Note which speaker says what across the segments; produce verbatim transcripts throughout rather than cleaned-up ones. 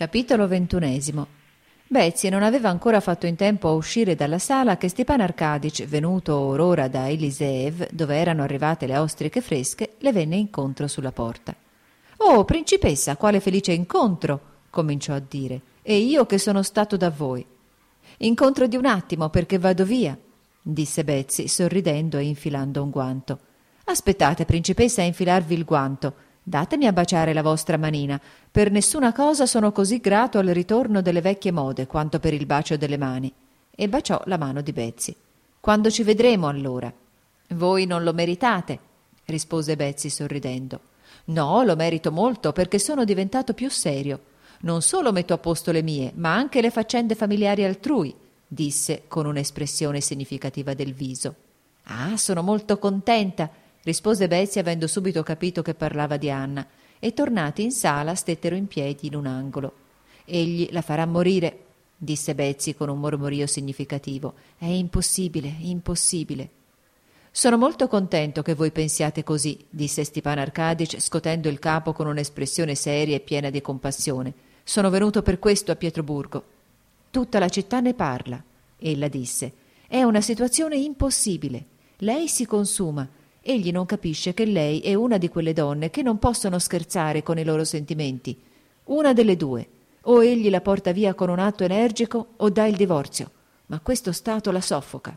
Speaker 1: Capitolo ventunesimo. Betsy non aveva ancora fatto in tempo a uscire dalla sala che Stepan Arcadic, venuto or ora da Eliseev, dove erano arrivate le ostriche fresche, le venne incontro sulla porta. «Oh, principessa, quale felice incontro!» cominciò a dire. «E io che sono stato da voi!» «Incontro di un attimo, perché vado via», disse Betsy, sorridendo e infilando un guanto. «Aspettate, principessa, a infilarvi il guanto. Datemi a baciare la vostra manina. Per nessuna cosa sono così grato al ritorno delle vecchie mode quanto per il bacio delle mani». E baciò la mano di Betsy. «Quando ci vedremo, allora?» «Voi non lo meritate», rispose Betsy sorridendo. «No, lo merito molto, perché sono diventato più serio. Non solo metto a posto le mie, ma anche le faccende familiari altrui», disse con un'espressione significativa del viso. «Ah, sono molto contenta», rispose Betsy, avendo subito capito che parlava di Anna, e tornati in sala stettero in piedi in un angolo. «Egli la farà morire», disse Betsy con un mormorio significativo. «È impossibile, impossibile». «Sono molto contento che voi pensiate così», disse Stepan Arcadic, scotendo il capo con un'espressione seria e piena di compassione. «Sono venuto per questo a Pietroburgo». «Tutta la città ne parla», ella disse. «È una situazione impossibile. Lei si consuma. Egli non capisce che lei è una di quelle donne che non possono scherzare con i loro sentimenti. Una delle due. O egli la porta via con un atto energico o dà il divorzio. Ma questo stato la soffoca».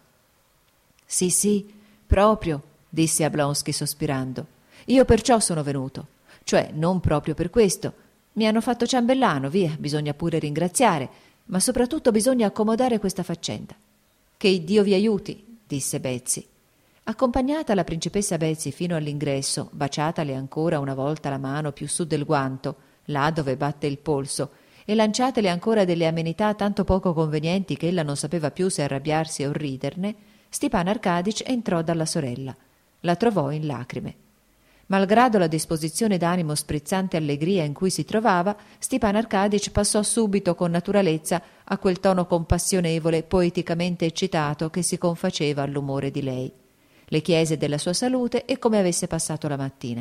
Speaker 1: «Sì, sì, proprio», disse Oblonsky sospirando. «Io perciò sono venuto. Cioè, non proprio per questo. Mi hanno fatto ciambellano, via, bisogna pure ringraziare, ma soprattutto bisogna accomodare questa faccenda». «Che Dio vi aiuti», disse Betsy. Accompagnata la principessa Betsy fino all'ingresso, baciatale ancora una volta la mano più su del guanto, là dove batte il polso, e lanciatele ancora delle amenità tanto poco convenienti che ella non sapeva più se arrabbiarsi o riderne, Stepan Arcadic entrò dalla sorella. La trovò in lacrime. Malgrado la disposizione d'animo sprezzante allegria in cui si trovava, Stepan Arcadic passò subito con naturalezza a quel tono compassionevole, poeticamente eccitato che si confaceva all'umore di lei. Le chiese della sua salute e come avesse passato la mattina.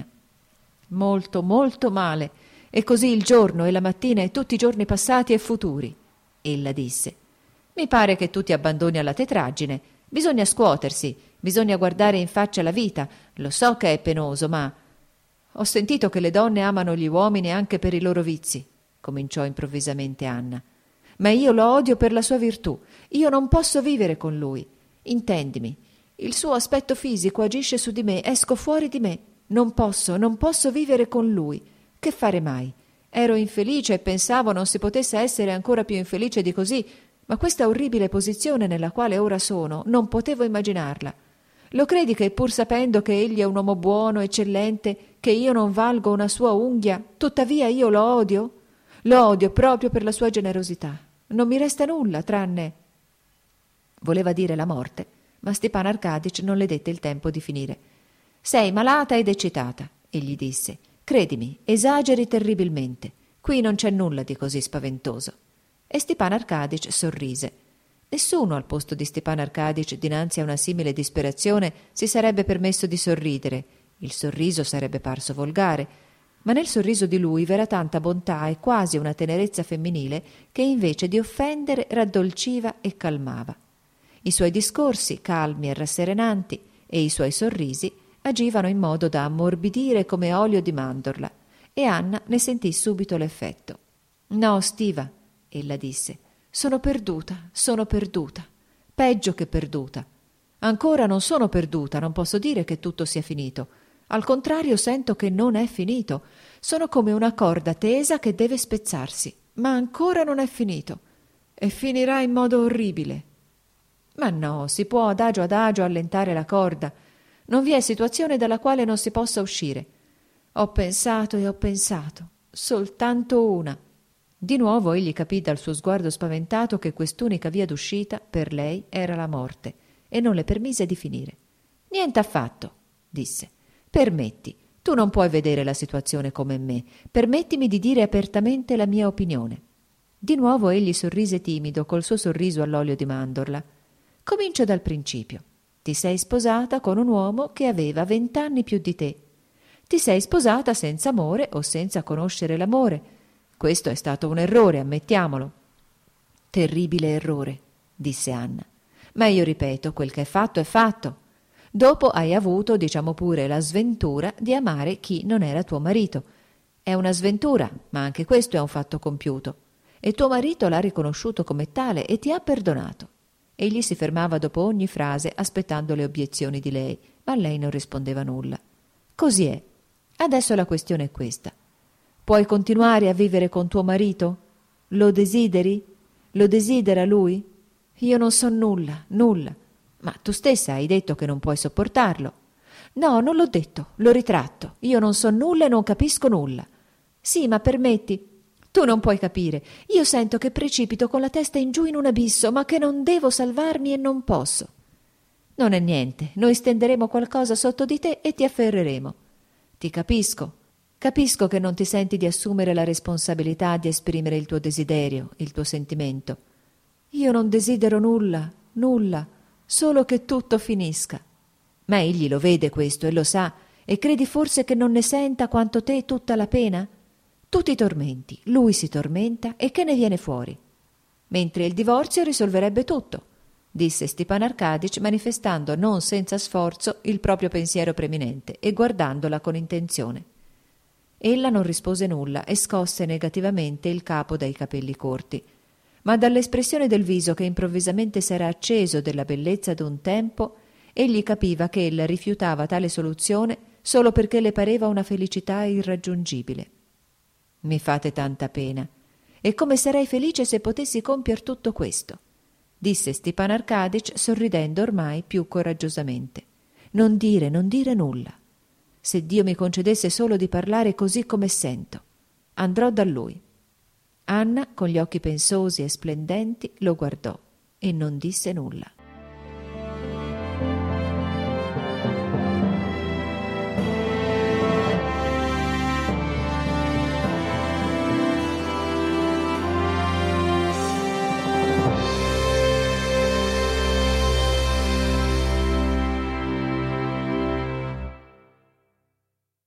Speaker 1: «Molto, molto male, e così il giorno e la mattina e tutti i giorni passati e futuri», ella disse. «Mi pare che tu ti abbandoni alla tetraggine. Bisogna scuotersi, bisogna guardare in faccia la vita. Lo so che è penoso, ma...» «Ho sentito che le donne amano gli uomini anche per i loro vizi», cominciò improvvisamente Anna. «Ma io lo odio per la sua virtù. Io non posso vivere con lui. Intendimi. Il suo aspetto fisico agisce su di me, esco fuori di me. Non posso, non posso vivere con lui. Che fare mai? Ero infelice e pensavo non si potesse essere ancora più infelice di così, ma questa orribile posizione nella quale ora sono non potevo immaginarla. Lo credi che, pur sapendo che egli è un uomo buono, eccellente, che io non valgo una sua unghia, tuttavia io lo odio? Lo odio proprio per la sua generosità. Non mi resta nulla, tranne...» Voleva dire la morte, ma Stepan Arcadic non le dette il tempo di finire. «Sei malata ed eccitata», egli disse. «Credimi, esageri terribilmente. Qui non c'è nulla di così spaventoso». E Stepan Arcadic sorrise. Nessuno al posto di Stepan Arcadic dinanzi a una simile disperazione si sarebbe permesso di sorridere. Il sorriso sarebbe parso volgare, ma nel sorriso di lui v'era tanta bontà e quasi una tenerezza femminile che invece di offendere raddolciva e calmava. I suoi discorsi, calmi e rasserenanti, e i suoi sorrisi agivano in modo da ammorbidire come olio di mandorla, e Anna ne sentì subito l'effetto. «No, Stiva», ella disse, «sono perduta, sono perduta, peggio che perduta. Ancora non sono perduta, non posso dire che tutto sia finito. Al contrario, sento che non è finito. Sono come una corda tesa che deve spezzarsi, ma ancora non è finito. E finirà in modo orribile». «Ma no, si può adagio adagio allentare la corda. Non vi è situazione dalla quale non si possa uscire. Ho pensato e ho pensato, soltanto una». Di nuovo egli capì dal suo sguardo spaventato che quest'unica via d'uscita per lei era la morte, e non le permise di finire. «Niente affatto», disse. «Permetti, tu non puoi vedere la situazione come me. Permettimi di dire apertamente la mia opinione». Di nuovo egli sorrise timido col suo sorriso all'olio di mandorla. «Comincio dal principio. Ti sei sposata con un uomo che aveva vent'anni più di te. Ti sei sposata senza amore o senza conoscere l'amore. Questo è stato un errore, ammettiamolo. Terribile errore, disse Anna. Ma io ripeto, quel che è fatto è fatto. Dopo hai avuto, diciamo pure, la sventura di amare chi non era tuo marito. È una sventura, ma anche questo è un fatto compiuto. E tuo marito l'ha riconosciuto come tale e ti ha perdonato. Egli si fermava dopo ogni frase aspettando le obiezioni di lei, ma lei non rispondeva nulla. Così è. Adesso la questione è questa. Puoi continuare a vivere con tuo marito? Lo desideri? Lo desidera lui? Io non so nulla, nulla. Ma tu stessa hai detto che non puoi sopportarlo. No, non l'ho detto, lo ritratto. Io non so nulla e non capisco nulla. Sì, ma permetti. Tu non puoi capire. Io sento che precipito con la testa in giù in un abisso, ma che non devo salvarmi e non posso. Non è niente, noi stenderemo qualcosa sotto di te e ti afferreremo. Ti capisco. Capisco che non ti senti di assumere la responsabilità di esprimere il tuo desiderio, il tuo sentimento. Io non desidero nulla, nulla, solo che tutto finisca. Ma egli lo vede questo e lo sa, e credi forse che non ne senta quanto te tutta la pena? Tu ti tormenti, lui si tormenta e che ne viene fuori? Mentre il divorzio risolverebbe tutto, disse Stepan Arcadic manifestando non senza sforzo il proprio pensiero preminente e guardandola con intenzione. Ella non rispose nulla e scosse negativamente il capo dai capelli corti, ma dall'espressione del viso che improvvisamente s'era acceso della bellezza d'un tempo, egli capiva che ella rifiutava tale soluzione solo perché le pareva una felicità irraggiungibile. Mi fate tanta pena. E come sarei felice se potessi compier tutto questo, disse Stepan Arcadic sorridendo ormai più coraggiosamente. Non dire, non dire nulla. Se Dio mi concedesse solo di parlare così come sento. Andrò da lui. Anna, con gli occhi pensosi e splendenti, lo guardò e non disse nulla.